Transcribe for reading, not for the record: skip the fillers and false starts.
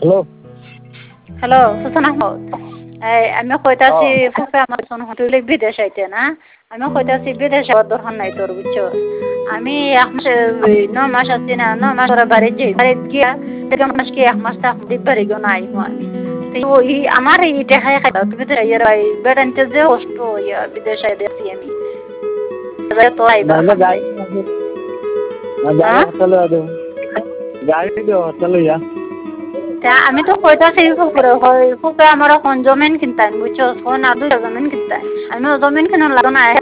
Hello. Hello, Hossain Ahmad. আমি কইতাছি ফুফে আমার শোন তুই বিদেশ আইতে না। আমি কইতাছি বিদেশ যাওয়ার দরকার নাই তোর বুঝছো। আমি 1 মাস 9 মাস আছি না 9 মাস ওরা বাড়ি যাই বাড়ি গিয়া 1 মাস কি 1 মাস থাক বাড়ি গিয়ে না আইমু আমি। ওই আমার এই দেখায় খাই তুমি তো ইয়ার বেড়াইতে যে কষ্ট ইয়া বিদেশে দেখছি আমি। তো আইবা নাহলে গাড়ি গাড়ি হ্যাঁ হোটেলে আছে। গাড়ি দিও হোটেলে ইয়া। আমি তো কইতাছি ফুপুরে হয় ফুপে আমার এখন জমিন কিনতাম বুঝছো ফোন আর 2টা জমিন কিনতাম আমি জমিন কিনা লাগো না